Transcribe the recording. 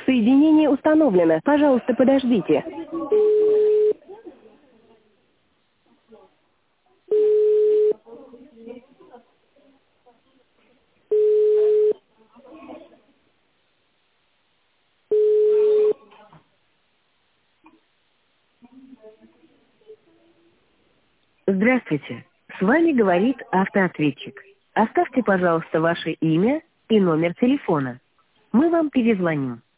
Соединение установлено. Пожалуйста, подождите. Здравствуйте. С вами говорит автоответчик. Оставьте, пожалуйста, ваше имя и номер телефона. Мы вам перезвоним.